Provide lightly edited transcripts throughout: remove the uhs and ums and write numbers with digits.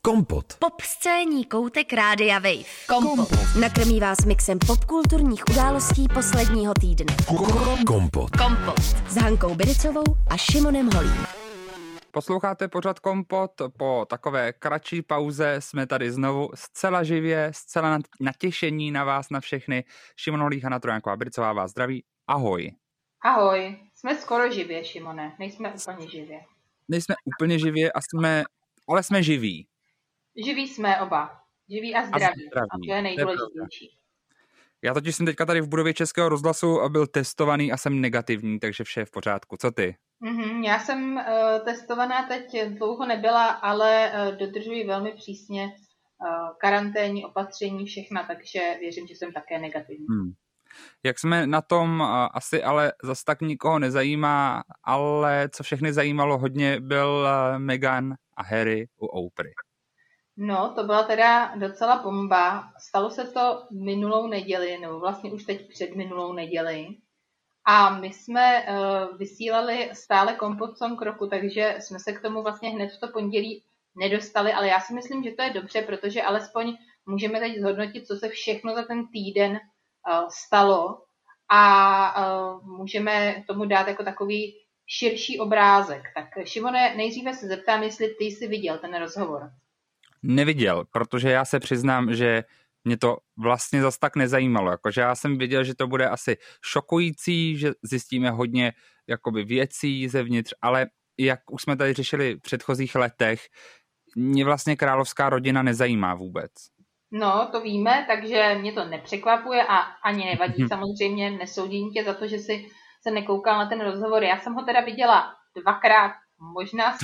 Kompot. Pop scénní koutek Rádia Wave. Kompot. Nakrmí vás mixem popkulturních událostí posledního týdne. Kompot. S Hankou Biricovou a Šimonem Holím. Posloucháte pořad Kompot, po takové kratší pauze jsme tady znovu zcela živě, zcela natěšení na vás, na všechny. Šimon Holík, Hana Trojanková Biricová vás zdraví. Ahoj. Ahoj, jsme skoro živě, Šimone, nejsme úplně živě. Nejsme úplně živě, ale jsme živí. Živí jsme oba, živí a zdraví. A to je nejdůležitější. Já totiž jsem teďka tady v budově Českého rozhlasu a byl testovaný a jsem negativní, takže vše je v pořádku. Co ty? Já jsem testovaná teď dlouho nebyla, ale dodržuji velmi přísně karanténní opatření, všechna, takže věřím, že jsem také negativní. Jak jsme na tom, asi ale zas tak nikoho nezajímá, ale co všechny zajímalo hodně, byl Meghan a Harry u Oprah. No, to byla teda docela bomba. Stalo se to minulou neděli, nebo vlastně už teď před minulou neděli. A my jsme vysílali stále Kompot Song roku, takže jsme se k tomu vlastně hned v to pondělí nedostali, ale já si myslím, že to je dobře, protože alespoň můžeme teď zhodnotit, co se všechno za ten týden stalo a můžeme tomu dát jako takový širší obrázek. Tak Šimone, nejdříve se zeptám, jestli ty jsi viděl ten rozhovor. Neviděl, protože já se přiznám, že mě to vlastně zas tak nezajímalo. Jakože já jsem viděl, že to bude asi šokující, že zjistíme hodně jakoby věcí zevnitř, ale jak už jsme tady řešili v předchozích letech, mě vlastně královská rodina nezajímá vůbec. No, to víme, takže mě to nepřekvapuje a ani nevadí. Samozřejmě nesoudím tě za to, že jsi se nekoukal na ten rozhovor. Já jsem ho teda viděla dvakrát, možná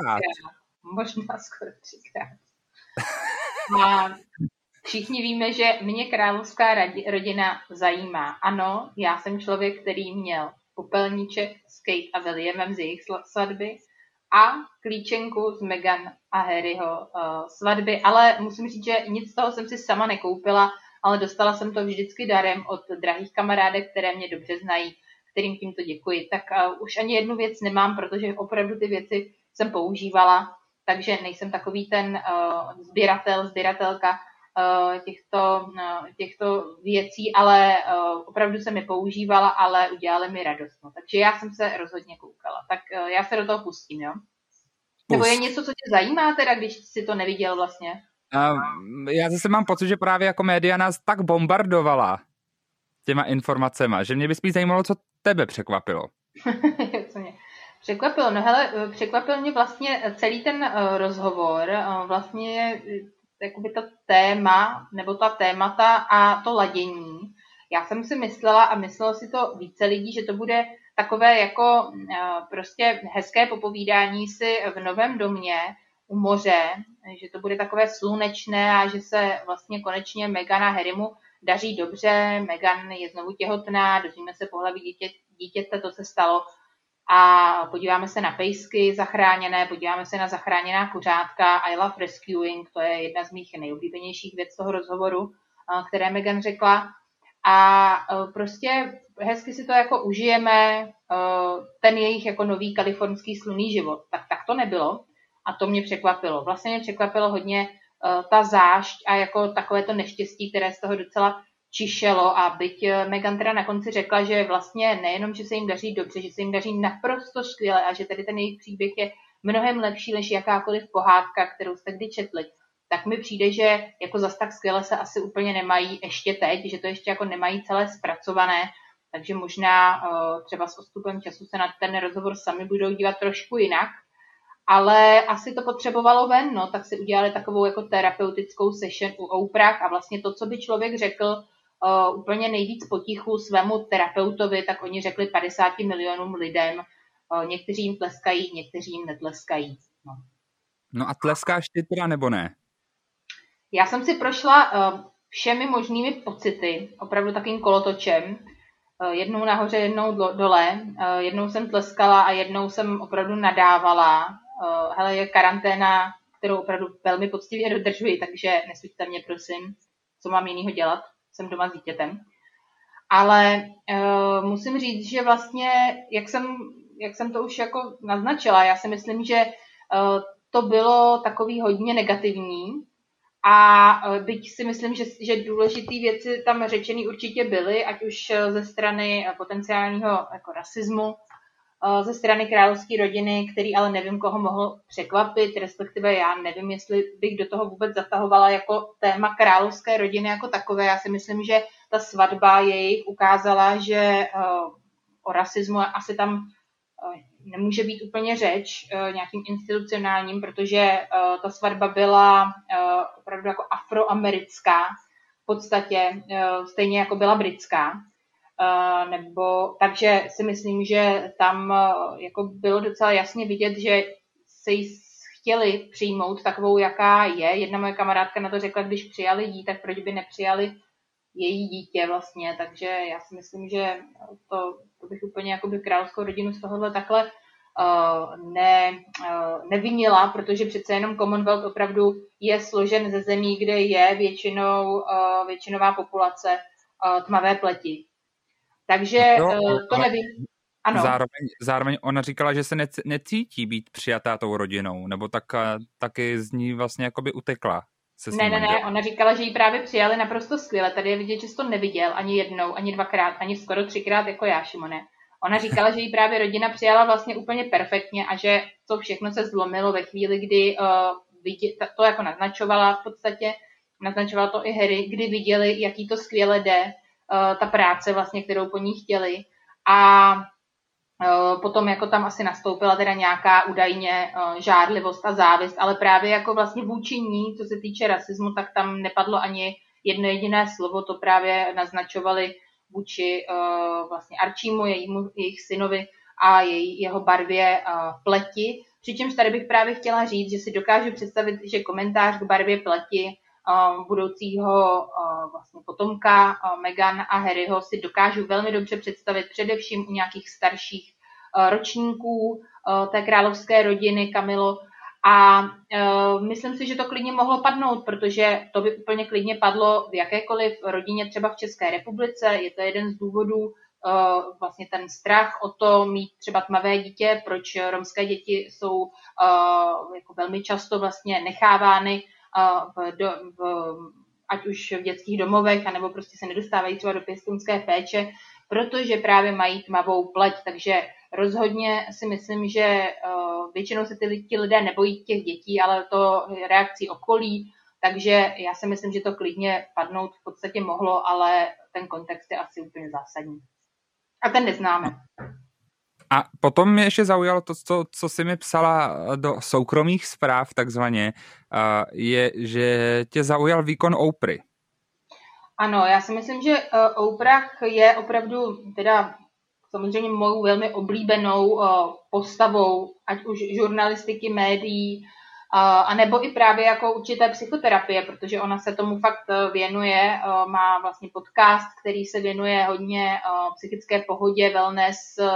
skoro třikrát. A všichni víme, že mě královská rodina zajímá. Ano, já jsem člověk, který měl popelníček s Kate a Williamem z jejich svatby a klíčenku z Meghan a Harryho svatby, ale musím říct, že nic z toho jsem si sama nekoupila, ale dostala jsem to vždycky darem od drahých kamarádek, které mě dobře znají, kterým tímto děkuji. Tak už ani jednu věc nemám, protože opravdu ty věci jsem používala, takže nejsem takový ten sběratelka těchto věcí, ale opravdu jsem je používala, ale udělali mi radost. No. Takže já jsem se rozhodně koukala. Tak já se do toho pustím, jo? Nebo je něco, co tě zajímá teda, když jsi to neviděl vlastně? Já zase mám pocit, že právě jako média nás tak bombardovala těma informacema, že mě by spíš zajímalo, co tebe překvapilo. Co mě překvapilo? No hele, překvapil mě vlastně celý ten rozhovor, vlastně jakoby to téma, nebo ta témata a to ladění. Já jsem si myslela a myslelo si to více lidí, že to bude takové jako prostě hezké popovídání si v novém domě u moře, že to bude takové slunečné a že se vlastně konečně Meghan a Harrymu daří dobře. Meghan je znovu těhotná, dozvíme se pohlaví dítěte, to se stalo. A podíváme se na pejsky zachráněné, podíváme se na zachráněná kuřátka. I love rescuing, to je jedna z mých nejoblíbenějších věc toho rozhovoru, které Meghan řekla. A prostě hezky si to jako užijeme, ten jejich jako nový kalifornský slunný život. Tak to nebylo a to mě překvapilo. Vlastně mě překvapilo hodně ta zášť a jako takové to neštěstí, které z toho docela čišelo, a byť Meghan teda na konci řekla, že vlastně nejenom, že se jim daří dobře, že se jim daří naprosto skvěle a že tady ten jejich příběh je mnohem lepší než jakákoliv pohádka, kterou jste kdy četli, tak mi přijde, že jako zas tak skvěle se asi úplně nemají ještě teď, že to ještě jako nemají celé zpracované, takže možná třeba s odstupem času se na ten rozhovor sami budou dívat trošku jinak, ale asi to potřebovalo ven, no, tak si udělali takovou jako terapeutickou session u Oprah a vlastně to, co by člověk řekl úplně nejvíc potichu svému terapeutovi, tak oni řekli 50 milionům lidem. Někteří jim tleskají, někteří jim netleskají. No a tleskáš ty teda nebo ne? Já jsem si prošla všemi možnými pocity, opravdu takým kolotočem. Jednou nahoře, jednou dole. Jednou jsem tleskala a jednou jsem opravdu nadávala. Hele, je karanténa, kterou opravdu velmi poctivě dodržuji, takže nesuďte mě, prosím, co mám jinýho dělat. Jsem doma s dítětem. Ale musím říct, že vlastně, jak jsem to už jako naznačila, já si myslím, že to bylo takový hodně negativní. A byť si myslím, že důležité věci tam řečený určitě byly, ať už ze strany potenciálního jako rasismu, ze strany královské rodiny, který ale nevím, koho mohl překvapit, respektive já nevím, jestli bych do toho vůbec zatahovala jako téma královské rodiny jako takové. Já si myslím, že ta svatba jejich ukázala, že o rasismu asi tam nemůže být úplně řeč nějakým institucionálním, protože ta svatba byla opravdu jako afroamerická v podstatě, stejně jako byla britská. Takže si myslím, že tam jako bylo docela jasně vidět, že se jí chtěli přijmout takovou, jaká je. Jedna moje kamarádka na to řekla, když přijali jí, tak proč by nepřijali její dítě vlastně. Takže já si myslím, že to bych úplně jakoby královskou rodinu z tohohle takhle nevinila, protože přece jenom Commonwealth opravdu je složen ze zemí, kde je většinová populace tmavé pleti. Takže to nevím. Ano. Zároveň ona říkala, že se necítí být přijatá tou rodinou, nebo taky z ní vlastně jakoby utekla. Ne, ona říkala, že ji právě přijali naprosto skvěle. Tady je vidět, že jsi to neviděl ani jednou, ani dvakrát, ani skoro 3krát jako já, Šimone. Ona říkala, že ji právě rodina přijala vlastně úplně perfektně a že to všechno se zlomilo ve chvíli, kdy to jako naznačovala v podstatě, naznačovala to i Harry, kdy viděli, jaký to skvěle jde, ta práce vlastně, kterou po ní chtěli. A potom jako tam asi nastoupila teda nějaká údajně žárlivost a závist, ale právě jako vlastně vůči ní, co se týče rasismu, tak tam nepadlo ani jedno jediné slovo, to právě naznačovali vůči vlastně Archiemu, jejich synovi a jeho barvě pleti. Přičemž tady bych právě chtěla říct, že si dokážu představit, že komentář k barvě pleti budoucího vlastně potomka Meghan a Harryho si dokážu velmi dobře představit především u nějakých starších ročníků té královské rodiny, Kamilo. A myslím si, že to klidně mohlo padnout, protože to by úplně klidně padlo v jakékoliv rodině, třeba v České republice. Je to jeden z důvodů, vlastně ten strach o to mít třeba tmavé dítě, proč romské děti jsou jako velmi často vlastně nechávány ať už v dětských domovech, anebo prostě se nedostávají třeba do pěstounské péče, protože právě mají tmavou pleť. Takže rozhodně si myslím, že většinou se ti lidé nebojí těch dětí, ale to reakcí okolí, takže já si myslím, že to klidně padnout v podstatě mohlo, ale ten kontext je asi úplně zásadní. A ten neznáme. A potom mě ještě zaujalo to, co jsi mi psala do soukromých zpráv takzvaně, je, že tě zaujal výkon Oprah. Ano, já si myslím, že Oprah je opravdu teda samozřejmě mou velmi oblíbenou postavou, ať už žurnalistiky, médií, a nebo i právě jako určité psychoterapie, protože ona se tomu fakt věnuje, má vlastně podcast, který se věnuje hodně psychické pohodě, wellness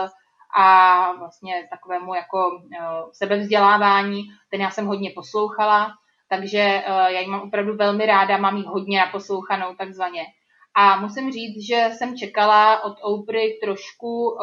a vlastně takovému jako sebevzdělávání. Ten já jsem hodně poslouchala, takže já ji mám opravdu velmi ráda, mám ji hodně naposlouchanou takzvaně. A musím říct, že jsem čekala od Oprah trošku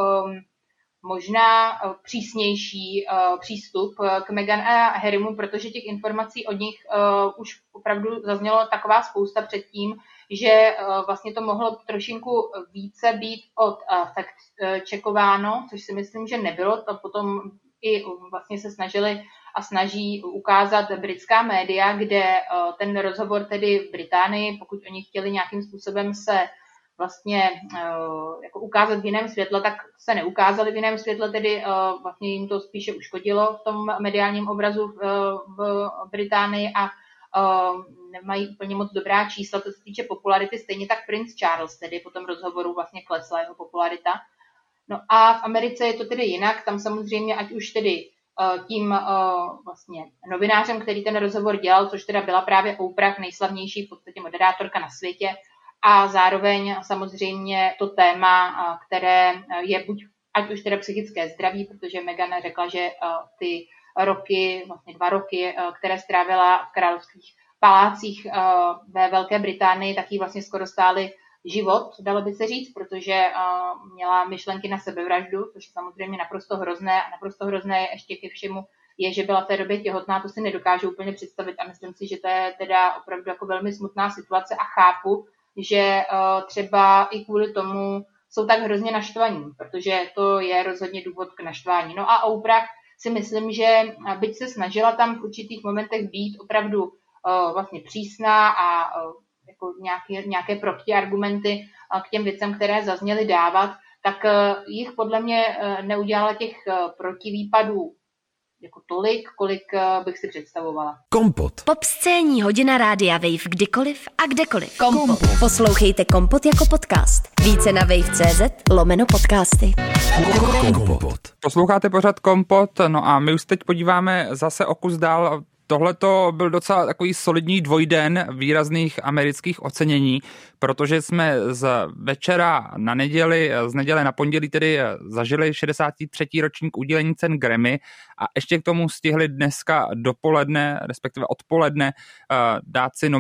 možná přísnější přístup k Meghan a Harrymu, protože těch informací od nich už opravdu zaznělo taková spousta předtím, že vlastně to mohlo trošinku více být fact-checkováno, což si myslím, že nebylo. To potom i vlastně se snažili a snaží ukázat britská média, kde ten rozhovor tedy v Británii, pokud oni chtěli nějakým způsobem se vlastně jako ukázat v jiném světle, tak se neukázali v jiném světle, tedy vlastně jim to spíše uškodilo v tom mediálním obrazu v Británii a nemají úplně moc dobrá čísla, co se týče popularity, stejně tak Prince Charles, tedy po tom rozhovoru vlastně klesla jeho popularita. No a v Americe je to tedy jinak, tam samozřejmě ať už tedy tím vlastně novinářem, který ten rozhovor dělal, což teda byla právě Oprah, nejslavnější v podstatě moderátorka na světě, a zároveň samozřejmě to téma, které je buď ať už teda psychické zdraví, protože Meghan řekla, že ty roky, vlastně 2 roky, které strávila v královských palácích ve Velké Británii, tak jí vlastně skoro stály život, dalo by se říct, protože měla myšlenky na sebevraždu, což je samozřejmě naprosto hrozné a naprosto hrozné je ještě ke všemu je, že byla v té době těhotná, to si nedokážu úplně představit a myslím si, že to je teda opravdu jako velmi smutná situace a chápu, že třeba i kvůli tomu jsou tak hrozně naštvaní, protože to je rozhodně důvod k naštvání. No a Oprah si myslím, že byť se snažila tam v určitých momentech být opravdu vlastně přísná a jako nějaké protiargumenty k těm věcem, které zazněly dávat, tak jich podle mě neudělala těch protivýpadů jako tolik, kolik bych si představovala. Kompot. Popscénní hodina Rádia Wave kdykoliv a kdekoliv. Kompot. Poslouchejte Kompot jako podcast. Více na wave.cz/podcasty. Kompot. Posloucháte pořád Kompot, no a my už teď podíváme zase o kus dál. Tohle to byl docela takový solidní dvojden výrazných amerických ocenění, protože jsme z večera na neděli, z neděle na pondělí tedy zažili 63. ročník udělení cen Grammy a ještě k tomu stihli dneska dopoledne, respektive odpoledne, dát si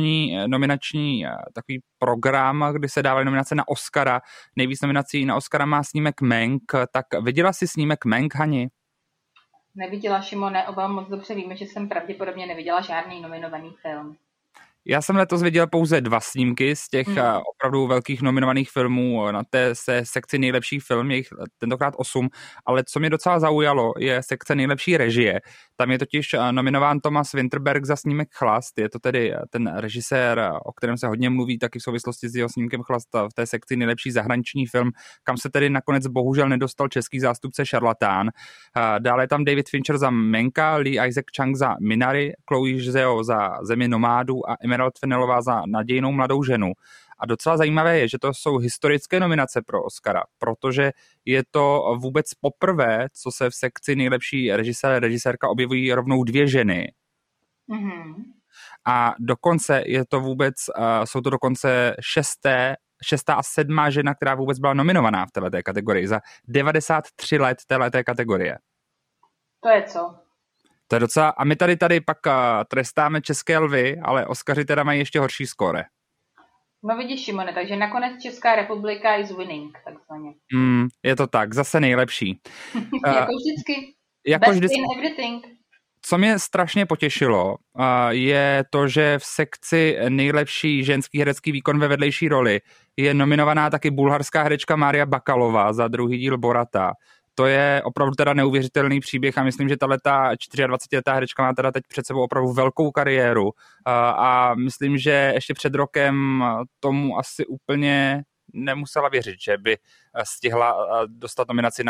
nominační takový program, kdy se dávaly nominace na Oscara. Nejvíc nominací na Oscara má snímek Mank. Tak viděla jsi snímek Mank, Hani? Neviděla, Šimone, oba moc dobře víme, že jsem pravděpodobně neviděla žádný nominovaný film. Já jsem letos viděl pouze 2 snímky z těch opravdu velkých nominovaných filmů na té sekci nejlepší film, jich tentokrát 8, ale co mě docela zaujalo, je sekce nejlepší režie. Tam je totiž nominován Thomas Vinterberg za snímek Chlast, je to tedy ten režisér, o kterém se hodně mluví taky v souvislosti s jeho snímkem Chlast v té sekci nejlepší zahraniční film, kam se tedy nakonec bohužel nedostal český zástupce Šarlatán. Dále je tam David Fincher za Manka, Lee Isaac Chung za Minari, Chloe Zhao za Zemi nomádů a Emerald Fennelová za Nadějnou mladou ženu. A docela zajímavé je, že to jsou historické nominace pro Oscara, protože je to vůbec poprvé, co se v sekci nejlepší režisérka objevují rovnou 2 ženy. Mm-hmm. A dokonce je to vůbec, jsou to dokonce šestá a 7. žena, která vůbec byla nominovaná v této kategorii za 93 let této kategorie. To je co? To je docela, a my tady pak trestáme české lvy, ale Oscaři teda mají ještě horší skóre. No vidíš, Šimone, takže nakonec Česká republika is winning, takzvaně. Je to tak, zase nejlepší. Jako vždycky. Jako Best in everything. Co mě strašně potěšilo, je to, že v sekci nejlepší ženský herecký výkon ve vedlejší roli je nominovaná taky bulharská herečka Mária Bakalová za druhý díl Borata. To je opravdu teda neuvěřitelný příběh a myslím, že tahleta 24letá herečka má teda teď před sebou opravdu velkou kariéru a myslím, že ještě před rokem tomu asi úplně nemusela věřit, že by stihla dostat nominaci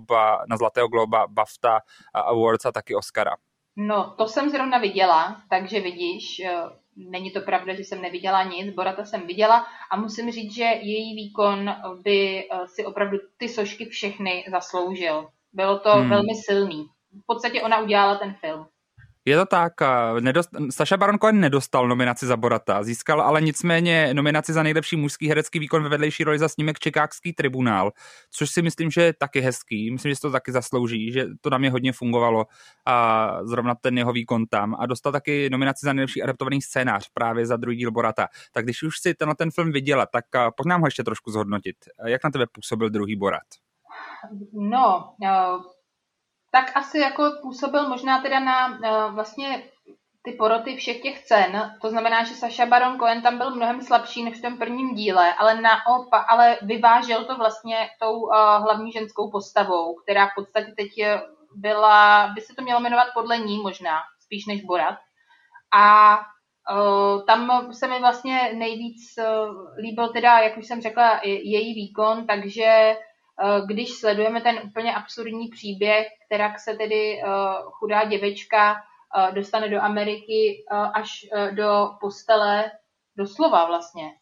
na Zlatého globa, BAFTA Awards a taky Oscara. No, to jsem zrovna viděla, takže vidíš, není to pravda, že jsem neviděla nic, Borata jsem viděla a musím říct, že její výkon by si opravdu ty sošky všechny zasloužil. Bylo to velmi silný. V podstatě ona udělala ten film. Je to tak, Sacha Baron Cohen nedostal nominaci za Borata, získal ale nicméně nominaci za nejlepší mužský herecký výkon ve vedlejší roli za snímek Chicagský tribunál, což si myslím, že je taky hezký, myslím, že to taky zaslouží, že to na mě hodně fungovalo a zrovna ten jeho výkon tam a dostal taky nominaci za nejlepší adaptovaný scénář právě za druhý díl Borata. Tak když už si ten film viděla, tak pojď nám ho ještě trošku zhodnotit. Jak na tebe působil druhý Borat? No, tak asi jako působil možná teda na vlastně ty poroty všech těch cen. To znamená, že Sacha Baron Cohen tam byl mnohem slabší než v tom prvním díle, ale vyvážel to vlastně tou hlavní ženskou postavou, která v podstatě teď by se to mělo jmenovat podle ní možná, spíš než Borat. A tam se mi vlastně nejvíc líbil teda, jak už jsem řekla, její výkon, takže když sledujeme ten úplně absurdní příběh, kterak se tedy chudá děvečka dostane do Ameriky až do postele, doslova vlastně,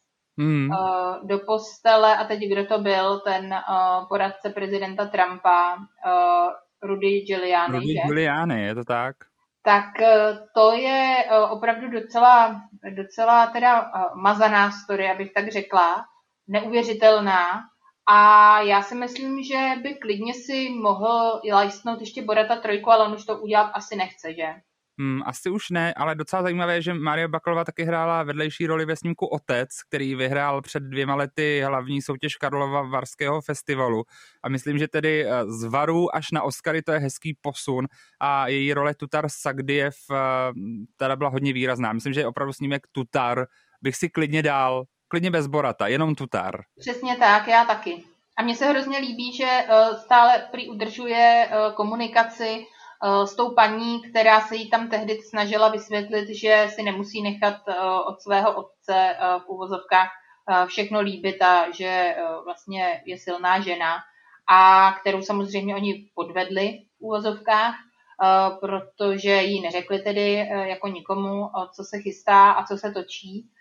do postele, a teď kdo to byl, ten poradce prezidenta Trumpa, Rudy Giuliani. Rudy Giuliani, je to tak? Tak to je opravdu docela teda mazaná story, abych tak řekla, neuvěřitelná. A já si myslím, že by klidně si mohl lajstnout ještě Borata 3, ale on už to udělat asi nechce, že? Asi už ne, ale docela zajímavé je, že Mária Bakalová taky hrála vedlejší roli ve snímku Otec, který vyhrál před 2 lety hlavní soutěž Karlova Varského festivalu. A myslím, že tedy z Varu až na Oscary to je hezký posun a její role Tutar Sagdijev teda byla hodně výrazná. Myslím, že opravdu snímek Tutar bych si klidně dal, klidně bez Borata, jenom Tutar. Přesně tak, já taky. A mně se hrozně líbí, že stále prý udržuje komunikaci s tou paní, která se jí tam tehdy snažila vysvětlit, že si nemusí nechat od svého otce v uvozovkách všechno líbit a že vlastně je silná žena, a kterou samozřejmě oni podvedli v uvozovkách, protože jí neřekli tedy jako nikomu, co se chystá a co se točí.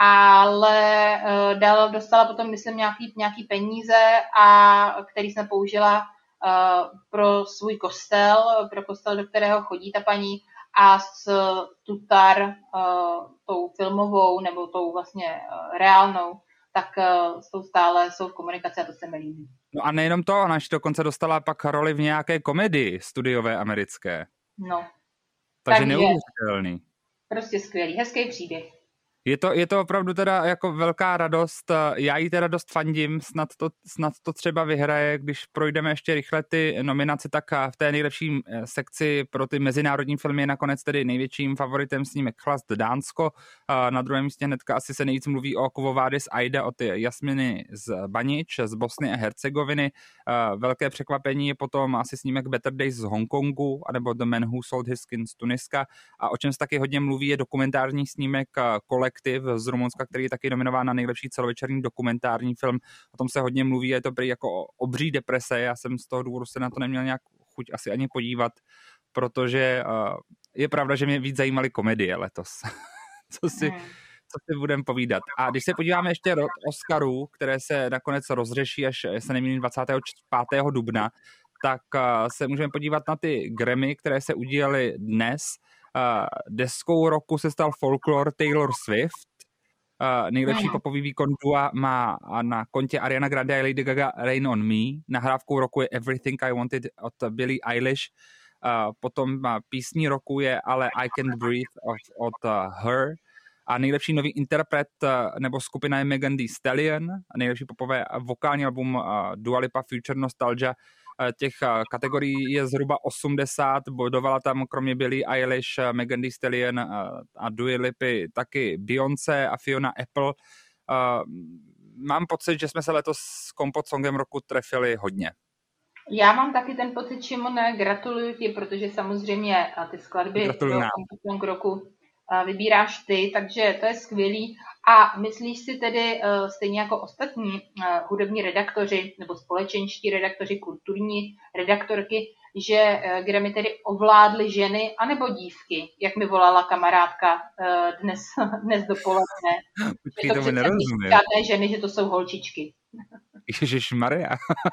Ale dostala potom, myslím, nějaký peníze, který jsem použila pro svůj kostel, pro kostel, do kterého chodí ta paní, a s Tutar, tou filmovou nebo tou vlastně reálnou, tak s tou stále jsou v komunikaci a to se mi líbí. No a nejenom to, ona ještě dokonce dostala pak roli v nějaké komedii studiové americké. No. Takže neuvěřitelný. Prostě skvělý, hezký příběh. Je to opravdu teda jako velká radost, já jí teda dost fandím, snad to třeba vyhraje, když projdeme ještě rychle ty nominace, tak v té nejlepší sekci pro ty mezinárodní filmy je nakonec tedy největším favoritem snímek Chlast Dánsko, na druhém místě hnedka asi se nejvíc mluví o Quo Vadis Aida od Jasminy z Banič, z Bosny a Hercegoviny, velké překvapení je potom asi snímek Better Days z Hongkongu, anebo The Man Who Sold His Skin z Tuniska, a o čem se taky hodně mluví je dokumentární snímek Kolektiv z Rumunska, který je taky nominován na nejlepší celovečerní dokumentární film. O tom se hodně mluví, je to prý jako obří deprese. Já jsem z toho důvodu se na to neměl nějak chuť asi ani podívat, protože je pravda, že mě víc zajímaly komedie letos. co si budeme povídat. A když se podíváme ještě do Oscarů, které se nakonec rozřeší až se nemýlím 25. dubna, tak se můžeme podívat na ty Grammy, které se udílely dnes. Deskou roku se stal Folklore Taylor Swift. Nejlepší popový výkon dua má na kontě Ariana Grande a Lady Gaga Rain on Me. Nahrávkou roku je Everything I Wanted od Billie Eilish. Potom písní roku je ale I Can't Breathe od Her. A nejlepší nový interpret nebo skupina je Megan Thee Stallion. Nejlepší popové vokální album Dua Lipa Future Nostalgia. Těch kategorií je zhruba 80, bodovala tam kromě Billie Eilish, Megan Thee Stallion a Dua Lipy taky Beyoncé a Fiona Apple. Mám pocit, že jsme se letos s Kompot Songem roku trefili hodně. Já mám taky ten pocit, Šimone, gratuluju ti, protože samozřejmě ty skladby do Kompot Song roku vybíráš ty, takže to je skvělý. A myslíš si tedy, stejně jako ostatní hudební redaktoři nebo společenští redaktoři, kulturní redaktorky, že Grammy tedy ovládly ženy anebo dívky, jak mi volala kamarádka dnes dopoledne. Že to přece žádné ženy, že to jsou holčičky. Ježišmarja.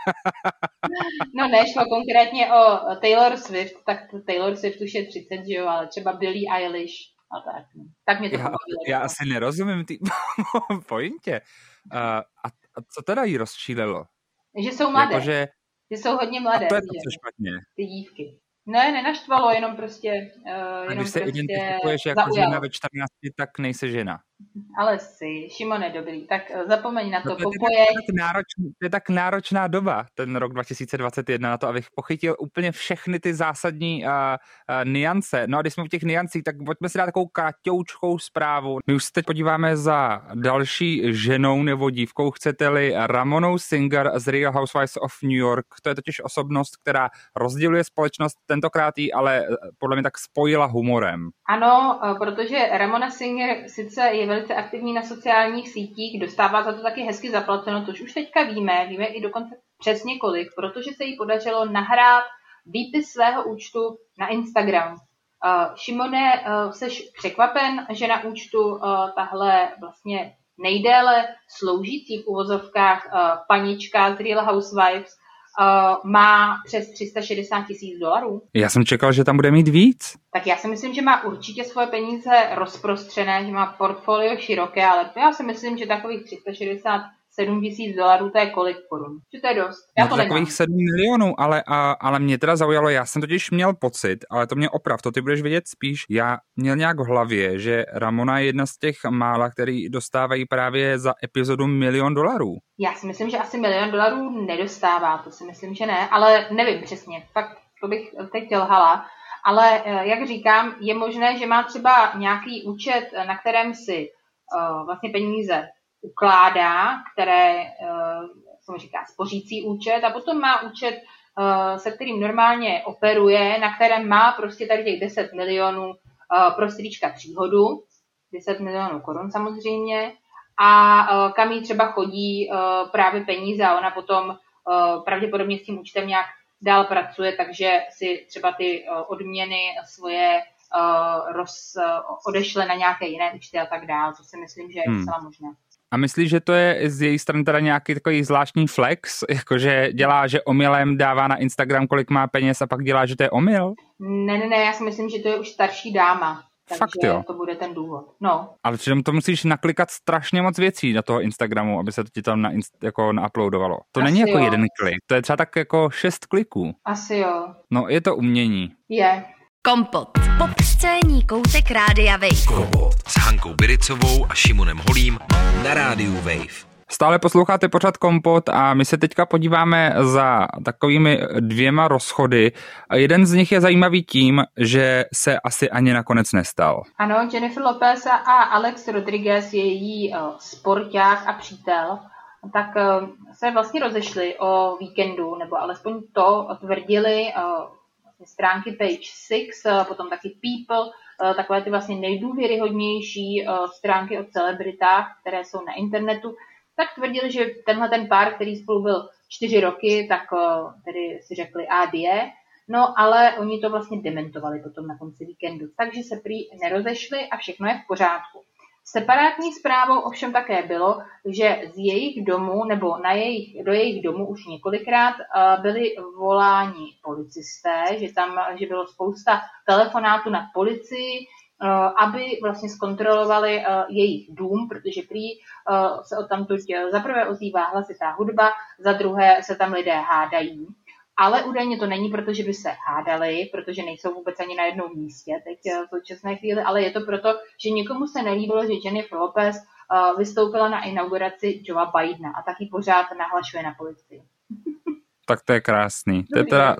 No ne, šlo konkrétně o Taylor Swift, tak Taylor Swift už je 30, že jo, ale třeba Billie Eilish. Tak mě to já asi nerozumím ty pointě. A co teda jí rozčílilo? Že jsou mladé. Že jsou hodně mladé. A to je to, co špatně. Ty dívky. Ne, nenaštvalo, jenom prostě a když se identifikuješ jako žena ve 14, tak nejsi žena. Ale jsi, Šimone, dobrý, tak zapomeň na to. No to je tak náročná doba, ten rok 2021, na to, abych pochytil úplně všechny ty zásadní niance. No a když jsme u těch niancích, tak pojďme si dát takovou kratoučkou zprávu. My už se teď podíváme za další ženou nebo dívkou, chcete-li, Ramonou Singer z Real Housewives of New York. To je totiž osobnost, která rozděluje společnost, tentokrát jí ale podle mě tak spojila humorem. Ano, protože Ramona Singer sice je velice aktivní na sociálních sítích, dostává za to taky hezky zaplaceno, což už teďka víme i dokonce přesně kolik, protože se jí podařilo nahrát výpis svého účtu na Instagram. Šimone, seš překvapen, že na účtu tahle vlastně nejdéle sloužící v uvozovkách panička z Real Housewives má přes $360,000. Já jsem čekal, že tam bude mít víc. Tak já si myslím, že má určitě svoje peníze rozprostřené, že má portfolio široké, ale já si myslím, že takových $7,000, to je kolik korun? Že to je dost. Já no to takových 7 milionů, ale mě teda zaujalo, já jsem totiž měl pocit, ale to mě oprav, to ty budeš vědět spíš, já měl nějak v hlavě, že Ramona je jedna z těch mála, který dostávají právě za epizodu $1 milion. Já si myslím, že asi $1 milion nedostává, to si myslím, že ne, ale nevím přesně, fakt to bych teď lhala. Ale jak říkám, je možné, že má třeba nějaký účet, na kterém si vlastně peníze ukládá, které se mu říká spořící účet, a potom má účet, se kterým normálně operuje, na kterém má prostě tady těch 10 milionů pro strýčka příhodu, 10 milionů korun samozřejmě, a kam jí třeba chodí právě peníze a ona potom pravděpodobně s tím účtem nějak dál pracuje, takže si třeba ty odměny svoje odešle na nějaké jiné účty a tak dál, co si myslím, že je docela možné. A myslíš, že to je z její strany teda nějaký takový zvláštní flex, jakože dělá, že omylem dává na Instagram, kolik má peněz a pak dělá, že to je omyl? Ne, já si myslím, že to je už starší dáma. Takže fakt, jo? To bude ten důvod. No. Ale přitom to musíš naklikat strašně moc věcí na toho Instagramu, aby se to ti tam jako nauploadovalo. To asi není jako jo. jeden klik, to je třeba tak jako 6 kliků. Asi jo. No, je to umění. Je. Kompot. Popscénní koutek Rádia Wave. Kompot s Hankou Biricovou a Šimonem Holím na Rádiu Wave. Stále posloucháte pořad Kompot a my se teďka podíváme za takovými 2 rozchody. Jeden z nich je zajímavý tím, že se asi ani nakonec nestal. Ano, Jennifer Lopez a Alex Rodriguez, její sporták a přítel, tak se vlastně rozešli o víkendu, nebo alespoň to tvrdili stránky Page 6, potom taky People, takové ty vlastně nejdůvěryhodnější stránky o celebritách, které jsou na internetu, tak tvrdili, že tenhle ten pár, který spolu byl 4 roky, tak tedy si řekli adie, no ale oni to vlastně dementovali potom na konci víkendu, takže se prý nerozešli a všechno je v pořádku. Separátní zprávou ovšem také bylo, že z jejich domu nebo do jejich domu už několikrát byli voláni policisté, že bylo spousta telefonátů na policii, aby vlastně zkontrolovali jejich dům, protože prý se odtamtud za prvé ozývá hlasitá hudba, za druhé se tam lidé hádají. Ale údajně to není, protože by se hádali, protože nejsou vůbec ani na jednom místě teď v současné chvíli, ale je to proto, že někomu se nelíbilo, že Jennifer Lopez vystoupila na inauguraci Joea Bidena a taky pořád nahlašuje na policii. Tak to je krásný. To je teda,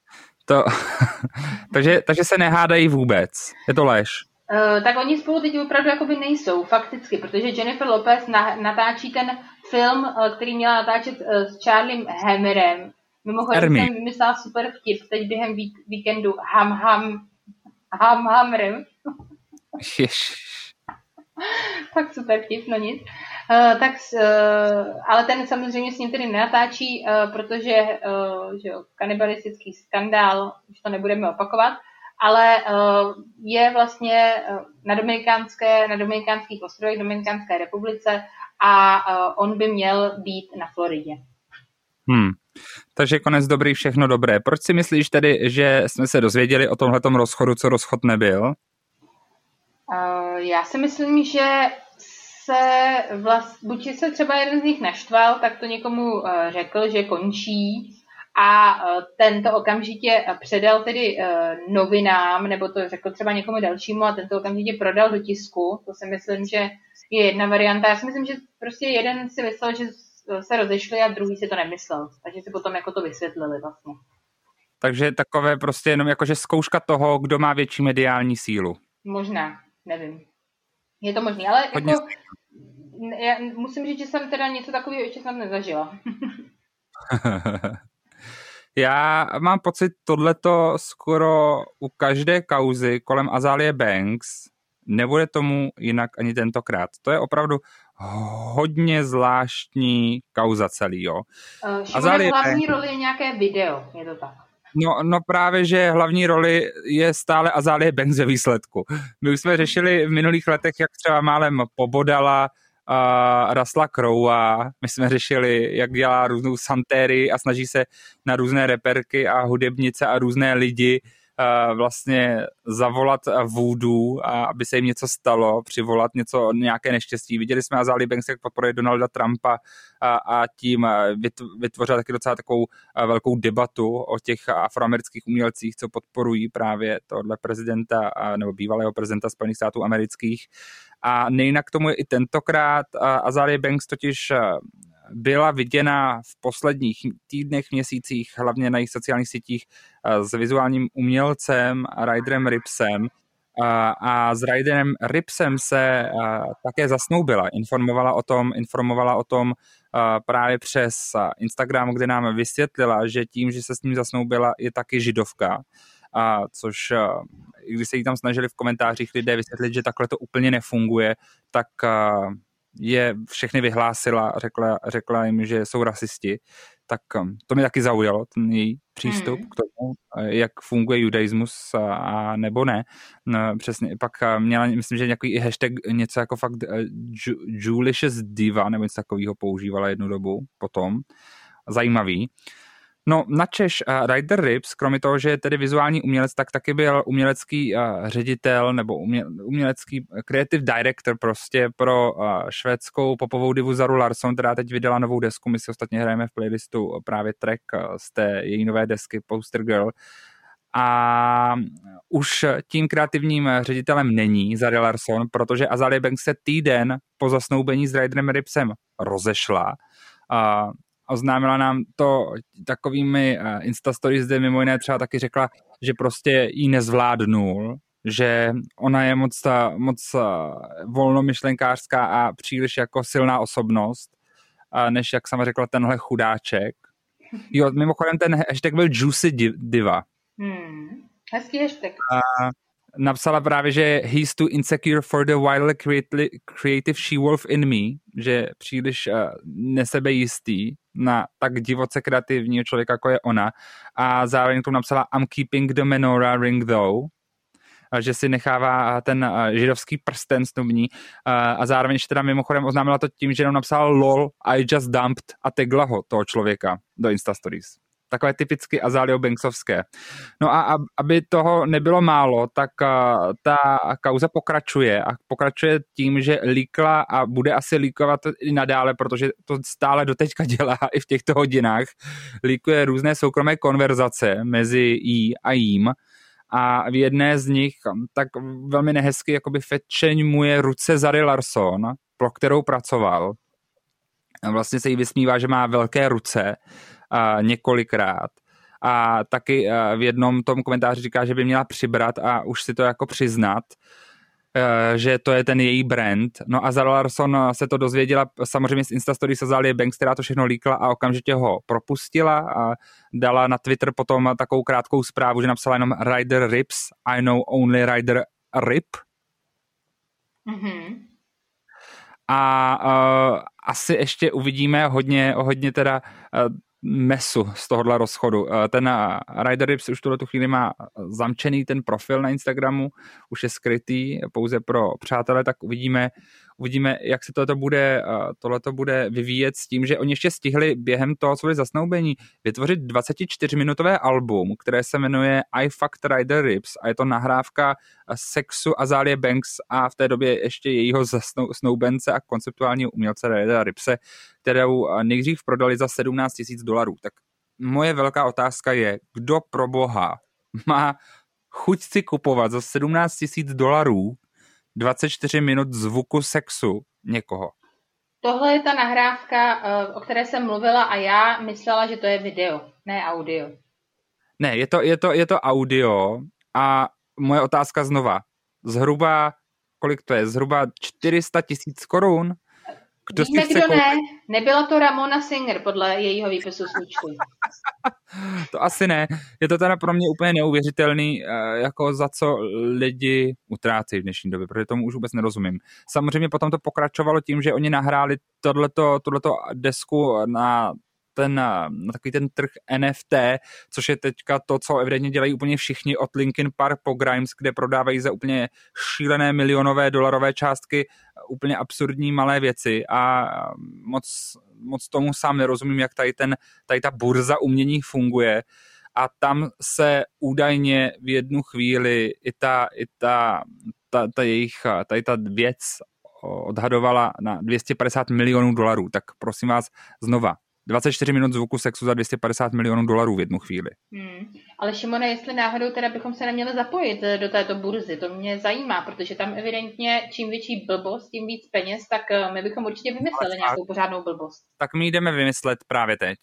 takže se nehádají vůbec. Je to lež. Tak oni spolu teď opravdu jakoby nejsou, fakticky, protože Jennifer Lopez natáčí ten film, který měla natáčet s Charliem Hammerem. Mimochodem jsem myslela super vtip, teď během víkendu Hammerem. Tak super vtip, no nic. Ale ten samozřejmě s ním tedy nenatáčí, protože že kanibalistický skandál, už to nebudeme opakovat, ale je vlastně na Dominikánských ostrovech, Dominikánské republice a on by měl být na Floridě. Takže konec dobrý, všechno dobré. Proč si myslíš tedy, že jsme se dozvěděli o tomhletom rozchodu, co rozchod nebyl? Já si myslím, že buď se třeba jeden z nich naštval, tak to někomu řekl, že končí a ten to okamžitě předal tedy novinám, nebo to řekl třeba někomu dalšímu a ten to okamžitě prodal do tisku. To si myslím, že je jedna varianta. Já si myslím, že prostě jeden si myslel, že se rozešli a druhý si to nemyslel. Takže si potom jako to vysvětlili vlastně. Takže takové prostě jenom jakože zkouška toho, kdo má větší mediální sílu. Možná, nevím. Je to možný, ale hodně jako já musím říct, že jsem teda něco takového ještě snad nezažila. Já mám pocit, tohleto skoro u každé kauzy kolem Azalie Banks nebude tomu jinak ani tentokrát. To je opravdu hodně zvláštní kauza celý, jo. Azalie hlavní roli je nějaké video, je to tak? No právě, že hlavní roli je stále Azalie Banks ve výsledku. My už jsme řešili v minulých letech, jak třeba málem pobodala Russella Crowe. My jsme řešili, jak dělá různou santérii a snaží se na různé reperky a hudebnice a různé lidi vlastně zavolat voodoo, aby se jim něco stalo, přivolat nějaké neštěstí. Viděli jsme Azálie Banks, jak podporuje Donalda Trumpa a tím vytvořila taky docela takovou velkou debatu o těch afroamerických umělcích, co podporují právě tohle prezidenta nebo bývalého prezidenta Spojených států amerických. A nejinak tomu je i tentokrát. Azálie Banks totiž byla viděna v posledních týdnech, měsících, hlavně na jejich sociálních sítích s vizuálním umělcem Ryderem Ripsem. A s Ryderem Ripsem se také zasnoubila. Informovala o tom právě přes Instagram, kde nám vysvětlila, že tím, že se s ním zasnoubila, je taky židovka. Což, když se jí tam snažili v komentářích lidé vysvětlit, že takhle to úplně nefunguje, tak je všechny vyhlásila, řekla jim, že jsou rasisti. Tak to mě taky zaujalo, ten její přístup k tomu, jak funguje judaismus a nebo ne. No, přesně, pak měla, myslím, že nějaký i hashtag něco jako fakt Jewlicious Diva, nebo něco takového používala jednu dobu potom. Zajímavý. No, načež Ryder Rips, kromě toho, že je tedy vizuální umělec, tak taky byl umělecký ředitel nebo umělecký creative director prostě pro švédskou popovou divu Zaru Larsson, která teď vydala novou desku. My si ostatně hrajeme v playlistu právě track z té její nové desky Poster Girl. A už tím kreativním ředitelem není Zara Larsson, protože Azálie Banks se týden po zasnoubení s Ryderem Ripsem rozešla. Oznámila nám to takovými Instastories, zde mimo jiné třeba taky řekla, že prostě jí nezvládnul, že ona je moc volnomyšlenkářská a příliš jako silná osobnost, než jak sama řekla tenhle chudáček. Jo, mimochodem ten hashtag byl Juicy Diva. Hezký hashtag. Napsala právě, že he's too insecure for the wildly creative she-wolf in me, že příliš nesebejistý na tak divoce kreativního člověka, jako je ona. A zároveň k tomu napsala I'm keeping the menorah ring though, že si nechává ten židovský prsten snubní. A zároveň ještě teda mimochodem oznámila to tím, že jenom napsala lol, I just dumped a tagla ho toho člověka do Instastories. Takové typicky Azálio Banksovské. No a aby toho nebylo málo, tak ta kauza pokračuje a pokračuje tím, že líkla a bude asi líkovat i nadále, protože to stále doteďka dělá i v těchto hodinách. Líkuje různé soukromé konverzace mezi jí a jím a v jedné z nich tak velmi nehezky jakoby fečeňmuje ruce Zary Larsson, pro kterou pracoval. A vlastně se jí vysmívá, že má velké ruce několikrát. A taky v jednom tom komentáři říká, že by měla přibrat a už si to jako přiznat, že to je ten její brand. No a Zara Larsson se to dozvěděla samozřejmě z Instastory se Azálie Banks, která to všechno líkla a okamžitě ho propustila a dala na Twitter potom takovou krátkou zprávu, že napsala jenom Ryder Rips, I know only Ryder Rip. A asi ještě uvidíme hodně teda mesu z tohohle rozchodu. Ten Ryder Rips už tuhletu chvíli má zamčený ten profil na Instagramu, už je skrytý pouze pro přátelé, tak uvidíme, jak se tohleto bude vyvíjet s tím, že oni ještě stihli během toho, co byli zasnoubení, vytvořit 24-minutové album, které se jmenuje I Fucked Ryder Rips a je to nahrávka sexu Azálie Banks a v té době ještě jejího snoubence a konceptuálního umělce Rydera Ripse, kterou nejdřív prodali za $17,000. Tak moje velká otázka je, kdo pro boha má chuť si kupovat za $17,000 24 minut zvuku sexu někoho. Tohle je ta nahrávka, o které jsem mluvila a já myslela, že to je video, ne audio. Ne, je to audio a moje otázka znova. Zhruba, kolik to je? Zhruba 400,000 korun? Víme, kdo ne. Nebyla to Ramona Singer podle jejího výpisu z účtu. To asi ne. Je to teda pro mě úplně neuvěřitelný, jako za co lidi utrácí v dnešní době, protože tomu už vůbec nerozumím. Samozřejmě potom to pokračovalo tím, že oni nahráli tohleto desku na takový ten trh NFT, což je teďka to, co evidentně dělají úplně všichni od Linkin Park po Grimes, kde prodávají za úplně šílené milionové dolarové částky úplně absurdní malé věci a moc tomu sám nerozumím, jak tady ta burza umění funguje. a tam se údajně v jednu chvíli i ta jejich, tady ta věc odhadovala na $250 milionů. Tak prosím vás znova, 24 minut zvuku sexu za $250 milionů v jednu chvíli. Ale Šimone, jestli náhodou teda bychom se neměli zapojit do této burzy, to mě zajímá, protože tam evidentně čím větší blbost, tím víc peněz, tak my bychom určitě vymysleli nějakou pořádnou blbost. Tak my jdeme vymyslet právě teď.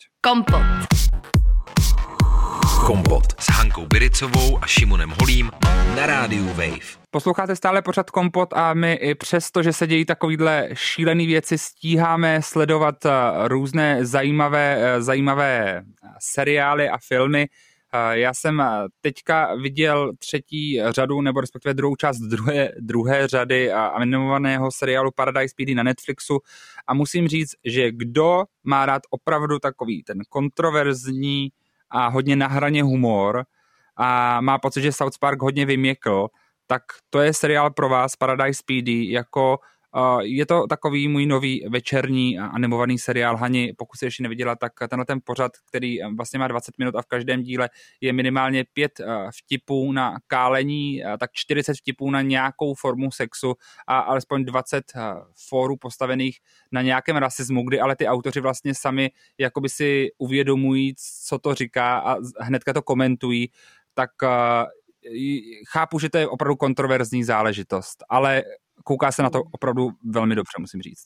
Kompot s Hankou Biricovou a Šimonem Holím na rádiu Wave. Posloucháte stále pořad Kompot a my i přesto, že se dějí takovýhle šílený věci, stíháme sledovat různé zajímavé seriály a filmy. Já jsem teďka viděl třetí řadu, nebo respektive druhou část druhé řady animovaného seriálu Paradise PD na Netflixu a musím říct, že kdo má rád opravdu takový ten kontroverzní a hodně na hraně humor a má pocit, že South Park hodně vyměkl, tak to je seriál pro vás, Paradise PD, jako je to takový můj nový večerní animovaný seriál. Hani, pokud jsi ještě neviděla, tak tenhle ten pořad, který vlastně má 20 minut a v každém díle je minimálně 5 vtipů na kálení, tak 40 vtipů na nějakou formu sexu a alespoň 20 fórů postavených na nějakém rasismu, kdy ale ty autoři vlastně sami jakoby si uvědomují, co to říká a hnedka to komentují, tak chápu, že to je opravdu kontroverzní záležitost, ale kouká se na to opravdu velmi dobře, musím říct.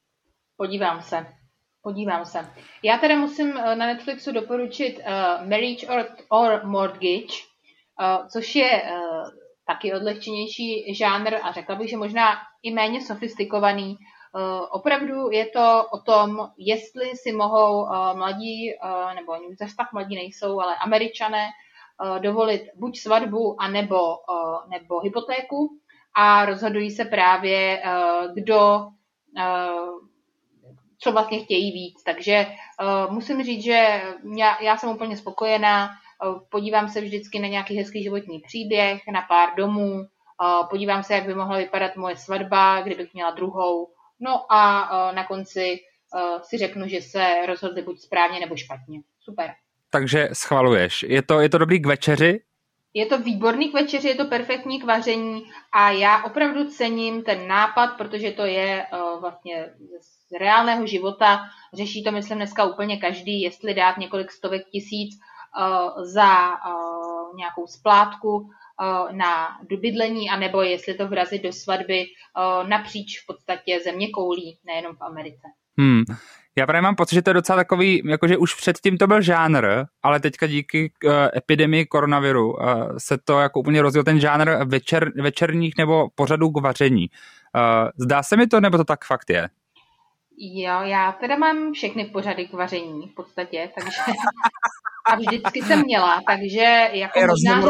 Podívám se. Já teda musím na Netflixu doporučit Marriage or Mortgage, což je taky odlehčenější žánr a řekla bych, že možná i méně sofistikovaný. Opravdu je to o tom, jestli si mohou mladí, nebo oni zase tak mladí nejsou, ale Američané dovolit buď svatbu, nebo hypotéku a rozhodují se právě, kdo, co vlastně chtějí víc. Takže musím říct, že já jsem úplně spokojená, podívám se vždycky na nějaký hezký životní příběh, na pár domů, podívám se, jak by mohla vypadat moje svatba, kdybych měla druhou, no a na konci si řeknu, že se rozhodli buď správně nebo špatně. Super. Takže schvaluješ. Je to dobrý k večeři? Je to výborný k večeři, je to perfektní k vaření a já opravdu cením ten nápad, protože to je vlastně z reálného života. Řeší to, myslím, dneska úplně každý, jestli dát několik stovek tisíc za nějakou splátku na bydlení, anebo jestli to vrazit do svatby napříč v podstatě zeměkoulí, nejenom v Americe. Já právě mám pocit, že to je docela takový, jakože už předtím to byl žánr, ale teďka díky epidemii koronaviru se to jako úplně rozděl ten žánr večerních nebo pořadů k vaření. Zdá se mi to, nebo to tak fakt je? Jo, já teda mám všechny pořady k vaření v podstatě, takže a vždycky jsem měla, takže jako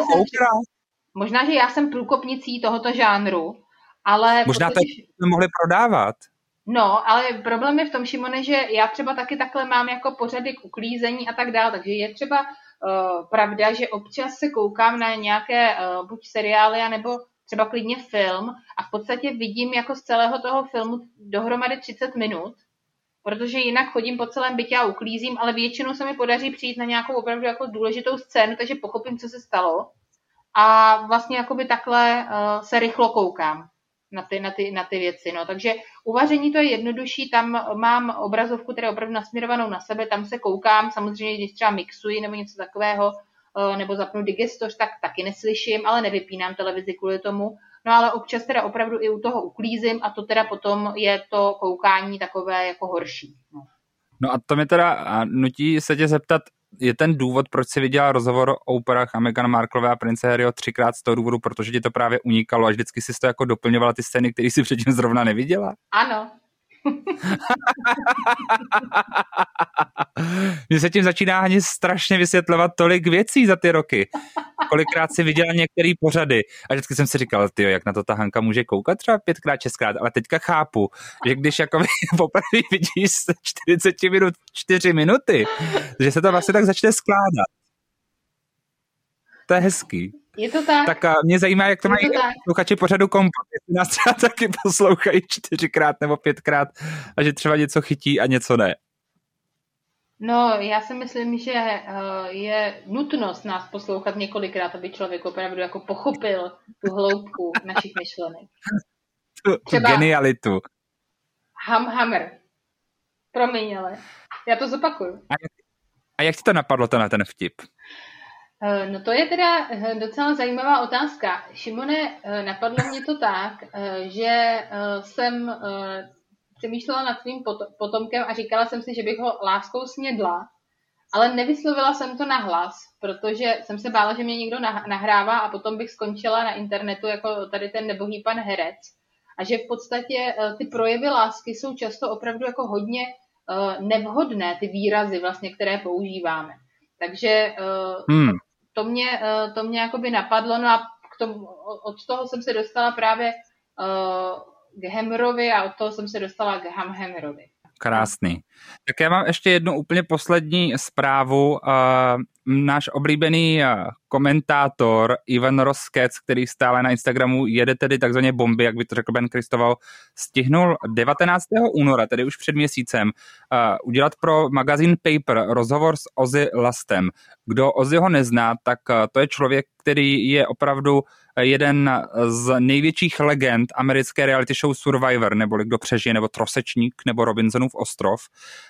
možná, že já jsem průkopnicí tohoto žánru, ale... Možná to jsme mohli prodávat. No, ale problém je v tom, Šimone, že já třeba taky takhle mám jako pořady k uklízení a tak dále, takže je třeba pravda, že občas se koukám na nějaké buď seriály, nebo třeba klidně film a v podstatě vidím jako z celého toho filmu dohromady 30 minut, protože jinak chodím po celém bytě a uklízím, ale většinou se mi podaří přijít na nějakou opravdu jako důležitou scénu, takže pochopím, co se stalo a vlastně jakoby takhle se rychlo koukám na ty věci. No. Takže uvaření to je jednodušší, tam mám obrazovku, která je opravdu nasměrovanou na sebe, tam se koukám, samozřejmě když třeba mixuji nebo něco takového, nebo zapnu digestoř, tak taky neslyším, ale nevypínám televizi kvůli tomu. No ale občas teda opravdu i u toho uklízím a to teda potom je to koukání takové jako horší. No a to mě teda nutí se tě zeptat, je ten důvod, proč jsi viděla rozhovor o Oprah a Meghan Marklové a prince Harryho 3krát z toho důvodu, protože ti to právě unikalo a vždycky jsi to jako doplňovala ty scény, které jsi předtím zrovna neviděla? Ano. Mně se tím začíná ani strašně vysvětlovat tolik věcí za ty roky. Kolikrát si viděla některé pořady a vždycky jsem si říkal, tyjo, jak na to ta Hanka může koukat třeba 5krát, 6krát, ale teďka chápu, že když jako poprvé vidíš 40 minut 4 minuty, že se to vlastně tak začne skládat. To je hezký. Je to tak. Tak mě zajímá, jak to mají posluchači pořadu Kompot, jestli nás třeba taky poslouchají 4krát nebo 5krát a že třeba něco chytí a něco ne. No, já si myslím, že je nutnost nás poslouchat několikrát, aby člověk opravdu jako pochopil tu hloubku našich myšlenek. Tu genialitu. Hammer. Promiň, ale já to zopakuju. A jak ti to napadlo, ten vtip? No to je teda docela zajímavá otázka. Šimone, napadlo mě to tak, že jsem přemýšlela nad svým potomkem a říkala jsem si, že bych ho láskou snědla, ale nevyslovila jsem to nahlas, protože jsem se bála, že mě někdo nahrává a potom bych skončila na internetu jako tady ten nebohý pan herec. A že v podstatě ty projevy lásky jsou často opravdu jako hodně nevhodné, ty výrazy vlastně, které používáme. Takže to mě jakoby napadlo, no a od toho jsem se dostala právě k Hammerovi a od toho jsem se dostala k Hammerovi. Krásný. Tak já mám ještě jednu úplně poslední zprávu. Náš oblíbený komentátor Ivan Roskec, který stále na Instagramu jede tedy takzvaně bomby, jak by to řekl Ben Kristoval, stihnul 19. února, tedy už před měsícem, udělat pro magazín Paper rozhovor s Ozzy Lastem. Kdo Ozzyho nezná, tak to je člověk, který je opravdu jeden z největších legend americké reality show Survivor, neboli Kdo přežije, nebo Trosečník, nebo Robinsonův ostrov,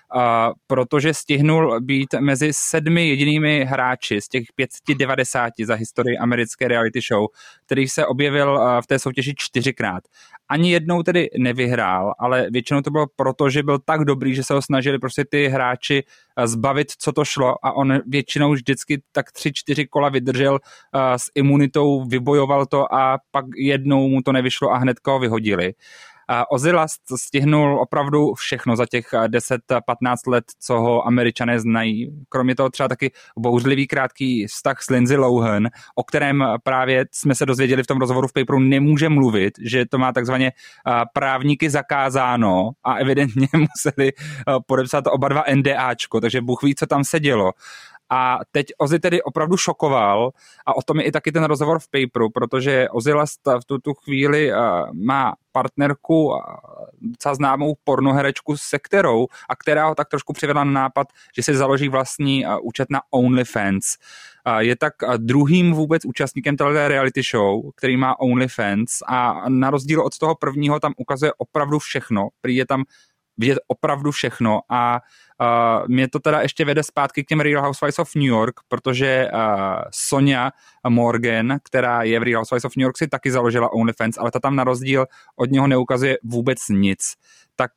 protože stihnul být mezi 7 jedinými hráči z těch 590 za historii americké reality show, který se objevil v té soutěži 4krát. Ani jednou tedy nevyhrál, ale většinou to bylo proto, že byl tak dobrý, že se ho snažili prostě ty hráči zbavit, co to šlo, a on většinou vždycky tak 3-4 kola vydržel s imunitou, vybojoval to a pak jednou mu to nevyšlo a hnedka ho vyhodili. Ozzy Last stihnul opravdu všechno za těch 10-15 let, co ho Američané znají. Kromě toho třeba taky bouřlivý krátký vztah s Lindsay Lohan, o kterém právě jsme se dozvěděli v tom rozhovoru v Paperu, nemůže mluvit, že to má takzvaně právníky zakázáno a evidentně museli podepsat oba dva NDAčko, takže Bůh ví, co tam se dělo. A teď Ozzy tedy opravdu šokoval a o tom je i taky ten rozhovor v Paperu, protože Ozzy Last v tuto chvíli má partnerku, docela známou pornoherečku, se kterou a která ho tak trošku přivedla na nápad, že si založí vlastní účet na OnlyFans. Je tak druhým vůbec účastníkem této reality show, který má OnlyFans, a na rozdíl od toho prvního tam ukazuje opravdu všechno. Prý je tam vidět opravdu všechno a mě to teda ještě vede zpátky k těm Real Housewives of New York, protože Sonja Morgan, která je v Real Housewives of New York, si taky založila OnlyFans, ale ta tam na rozdíl od něho neukazuje vůbec nic. Tak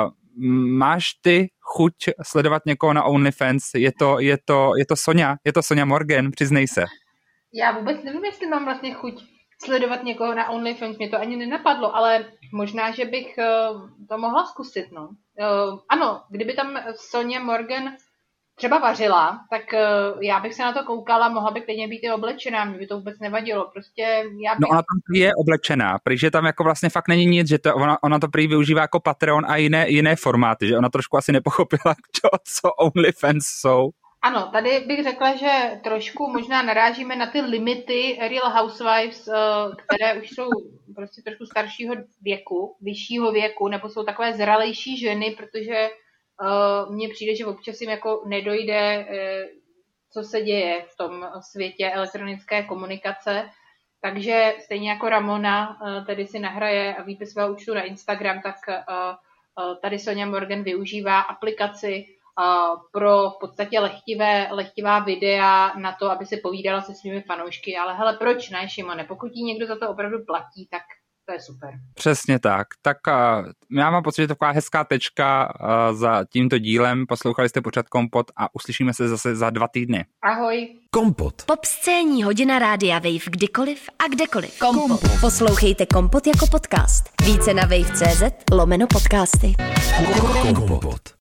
máš ty chuť sledovat někoho na OnlyFans? Je to Sonja Morgan, přiznej se. Já vůbec nevím, jestli mám vlastně chuť sledovat někoho na OnlyFans, mě to ani nenapadlo, ale možná, že bych to mohla zkusit, no. Ano, kdyby tam Sonja Morgan třeba vařila, tak já bych se na to koukala, mohla by klidně být i oblečená, mě by to vůbec nevadilo, prostě já bych... No ona tam je oblečená, protože tam jako vlastně fakt není nic, že to, ona to prý využívá jako Patreon a jiné formáty, že ona trošku asi nepochopila, co OnlyFans jsou. Ano, tady bych řekla, že trošku možná narážíme na ty limity Real Housewives, které už jsou prostě trošku staršího věku, vyššího věku, nebo jsou takové zralejší ženy, protože mně přijde, že občas jim jako nedojde, co se děje v tom světě elektronické komunikace. Takže stejně jako Ramona tady si nahraje výpis svého účtu na Instagram, tak tady Sonja Morgan využívá aplikaci pro v podstatě lehtivá videa na to, aby si povídala se svými fanoušky. Ale hele, proč ne, Šimone? Pokud jí někdo za to opravdu platí, tak to je super. Přesně tak. Tak já mám pocit, že to je taková hezká tečka za tímto dílem. Poslouchali jste pořad Kompot a uslyšíme se zase za 2 týdny. Ahoj. Kompot. Popscénní hodina Rádia Wave kdykoliv a kdekoliv. Kompot. Poslouchejte Kompot jako podcast. Více na wave.cz/podcasty. Kompot.